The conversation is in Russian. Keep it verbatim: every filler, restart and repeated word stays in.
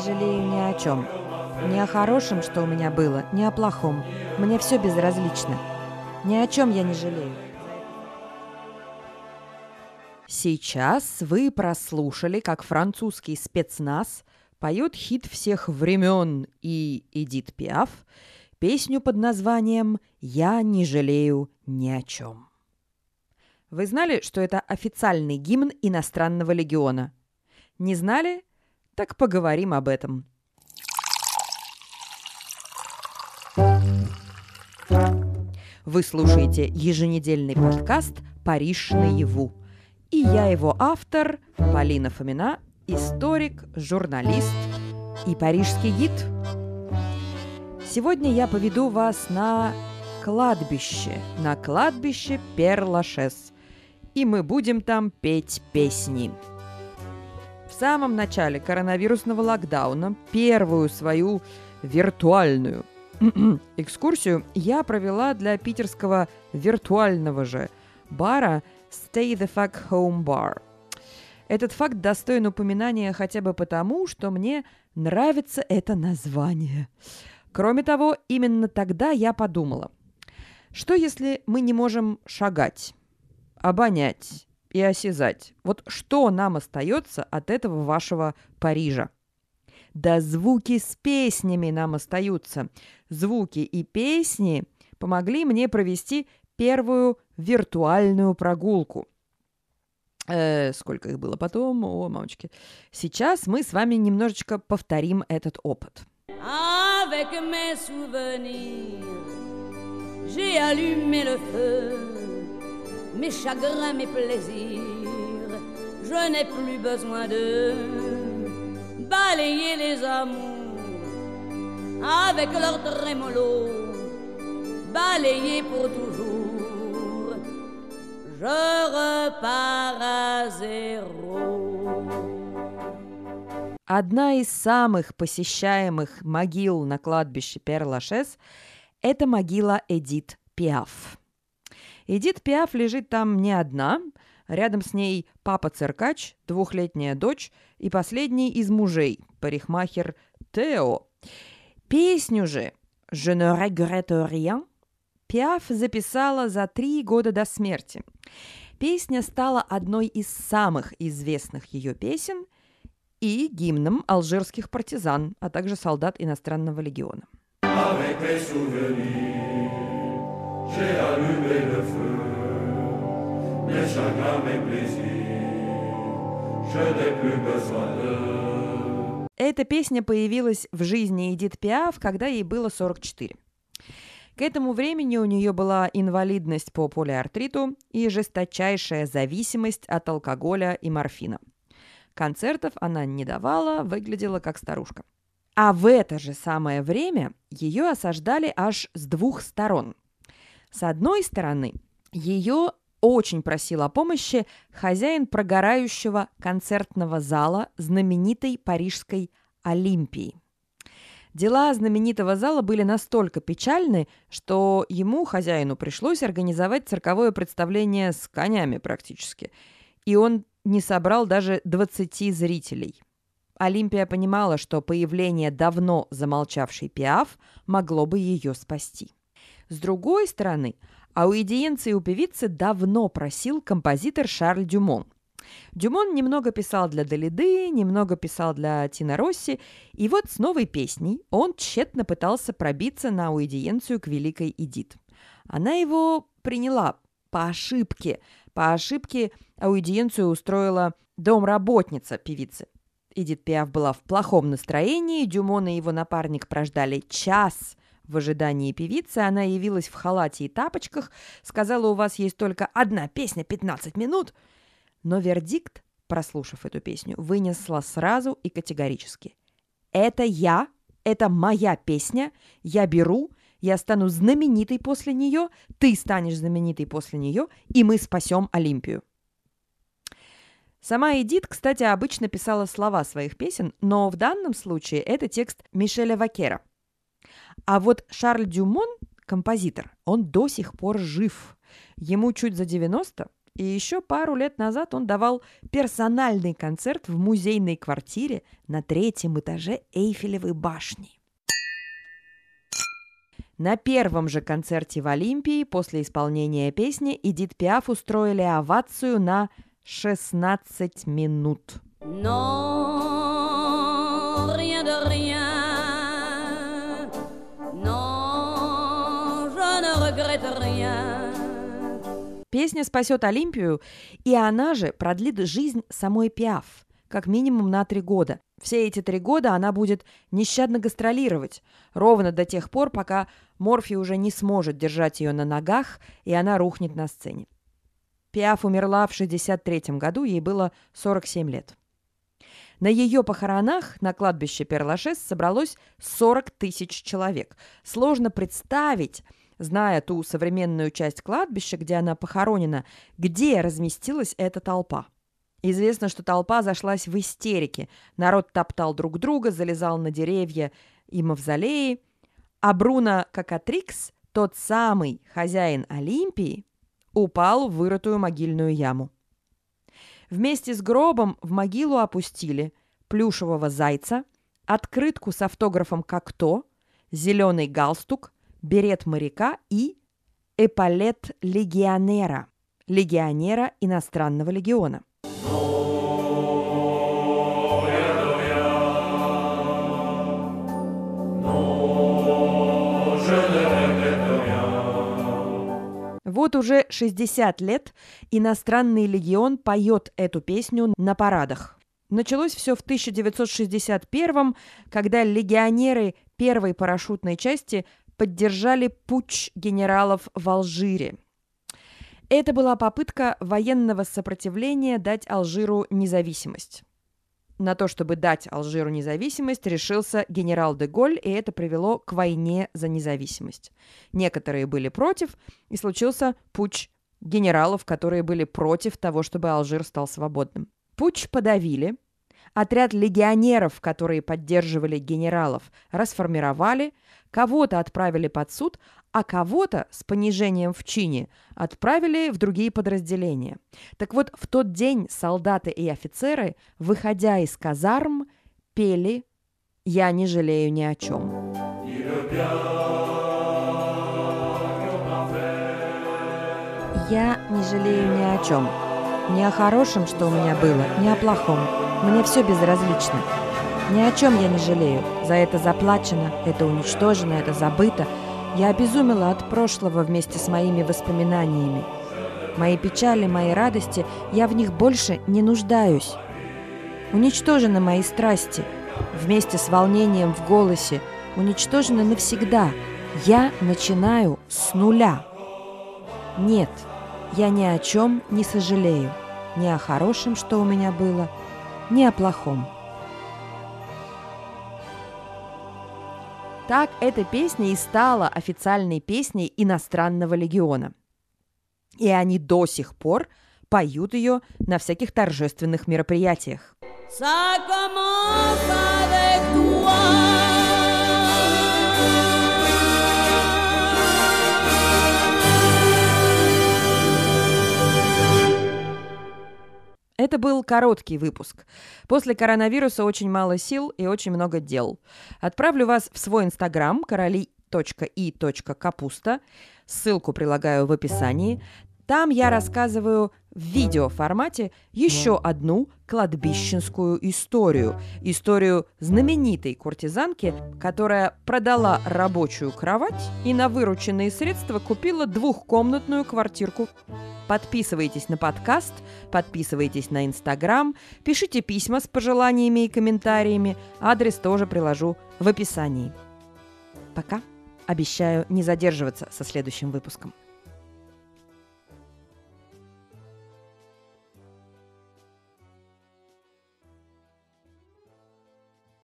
жалею ни о чем. Ни о хорошем, что у меня было, ни о плохом. Мне все безразлично. Ни о чем я не жалею. Сейчас вы прослушали, как французский спецназ поет хит всех времен и Эдит Пиаф, песню под названием «Я не жалею ни о чем». Вы знали, что это официальный гимн иностранного легиона? Не знали? Так поговорим об этом. Вы слушаете еженедельный подкаст «Париж наяву». И я его автор, Полина Фомина, историк, журналист и парижский гид. Сегодня я поведу вас на кладбище, на кладбище Пер-Лашез. И мы будем там петь песни. В самом начале коронавирусного локдауна первую свою виртуальную экскурсию я провела для питерского виртуального же бара Stay the Fuck Home Bar. Этот факт достоин упоминания хотя бы потому, что мне нравится это название. Кроме того, именно тогда я подумала, что если мы не можем шагать, обонять и осязать, вот что нам остается от этого вашего Парижа? Да звуки с песнями нам остаются. Звуки и песни помогли мне провести первую виртуальную прогулку. Э, сколько их было потом? О, мамочки. Сейчас мы с вами немножечко повторим этот опыт. Avec mes souvenirs, j'ai allumé le feu, mes chagrins, mes plaisirs, je n'ai plus besoin de balayer les amours avec leur trémolo, balayer pour toujours, je repars à zéro. Одна из самых посещаемых могил на кладбище Пер-Лашез – это могила Эдит Пиаф. Эдит Пиаф лежит там не одна, рядом с ней папа-циркач, двухлетняя дочь и последний из мужей, парикмахер Тео. Песню же «Je ne regrette rien» Пиаф записала за три года до смерти. Песня стала одной из самых известных ее песен и гимном алжирских партизан, а также солдат иностранного легиона. Эта песня появилась в жизни Эдит Пиаф, когда ей было сорок четыре. К этому времени у нее была инвалидность по полиартриту и жесточайшая зависимость от алкоголя и морфина. Концертов она не давала, выглядела как старушка. А в это же самое время ее осаждали аж с двух сторон. С одной стороны, ее очень просил о помощи хозяин прогорающего концертного зала знаменитой парижской Олимпии. Дела знаменитого зала были настолько печальны, что ему, хозяину, пришлось организовать цирковое представление с конями практически. И он не собрал даже двадцати зрителей. Олимпия понимала, что появление давно замолчавшей Пиаф могло бы ее спасти. С другой стороны, аудиенции у певицы давно просил композитор Шарль Дюмон. Дюмон немного писал для Далиды, немного писал для Тино Росси, и вот с новой песней он тщетно пытался пробиться на аудиенцию к великой Эдит. Она его приняла по ошибке. По ошибке аудиенцию устроила домработница певицы. Эдит Пиаф была в плохом настроении, Дюмон и его напарник прождали час в ожидании певицы. Она явилась в халате и тапочках, сказала: «У вас есть только одна песня, пятнадцать минут». Но вердикт, прослушав эту песню, вынесла сразу и категорически. «Это я, это моя песня, я беру, я стану знаменитой после нее, ты станешь знаменитой после нее, и мы спасем Олимпию». Сама Эдит, кстати, обычно писала слова своих песен, но в данном случае это текст Мишеля Вакера. А вот Шарль Дюмон, композитор, он до сих пор жив. Ему чуть за девяносто, И еще пару лет назад он давал персональный концерт в музейной квартире на третьем этаже Эйфелевой башни. На первом же концерте в Олимпии после исполнения песни Эдит Пиаф устроили овацию на шестнадцать минут. Non, rien de rien. Non, je ne regrette rien. Песня спасет Олимпию, и она же продлит жизнь самой Пиаф, как минимум на три года. Все эти три года она будет нещадно гастролировать, ровно до тех пор, пока Морфий уже не сможет держать ее на ногах, и она рухнет на сцене. Пиаф умерла в шестьдесят третьем году, ей было сорок семь лет. На ее похоронах на кладбище Пер-Лашез собралось сорок тысяч человек. Сложно представить, зная ту современную часть кладбища, где она похоронена, где разместилась эта толпа. Известно, что толпа зашлась в истерике. Народ топтал друг друга, залезал на деревья и мавзолеи. А Бруно Кокатрикс, тот самый хозяин Олимпии, упал в вырытую могильную яму. Вместе с гробом в могилу опустили плюшевого зайца, открытку с автографом «Кокто», зеленый галстук, берет моряка и эполет легионера, легионера иностранного легиона. Вот уже шестьдесят лет иностранный легион поет эту песню на парадах. Началось все в тысяча девятьсот шестьдесят первом, когда легионеры первой парашютной части поддержали путч генералов в Алжире. Это была попытка военного сопротивления дать Алжиру независимость. На то, чтобы дать Алжиру независимость, решился генерал де Голь, и это привело к войне за независимость. Некоторые были против, и случился путч генералов, которые были против того, чтобы Алжир стал свободным. Путч подавили, отряд легионеров, которые поддерживали генералов, расформировали, кого-то отправили под суд, а кого-то с понижением в чине отправили в другие подразделения. Так вот, в тот день солдаты и офицеры, выходя из казарм, пели «Я не жалею ни о чем». Я не жалею ни о чем. Ни о хорошем, что у меня было, ни о плохом. Мне все безразлично. Ни о чем я не жалею. За это заплачено, это уничтожено, это забыто. Я обезумела от прошлого вместе с моими воспоминаниями. Мои печали, мои радости, я в них больше не нуждаюсь. Уничтожены мои страсти. Вместе с волнением в голосе. Уничтожены навсегда. Я начинаю с нуля. Нет, я ни о чем не сожалею. Ни о хорошем, что у меня было, ни о плохом. Так эта песня и стала официальной песней иностранного легиона. И они до сих пор поют ее на всяких торжественных мероприятиях. Ça commence avec toi. Это был короткий выпуск. После коронавируса очень мало сил и очень много дел. Отправлю вас в свой инстаграм короли точка и точка капуста. Ссылку прилагаю в описании. Там я рассказываю в видеоформате еще одну кладбищенскую историю. Историю знаменитой куртизанки, которая продала рабочую кровать и на вырученные средства купила двухкомнатную квартирку. Подписывайтесь на подкаст, подписывайтесь на Инстаграм, пишите письма с пожеланиями и комментариями. Адрес тоже приложу в описании. Пока. Обещаю не задерживаться со следующим выпуском.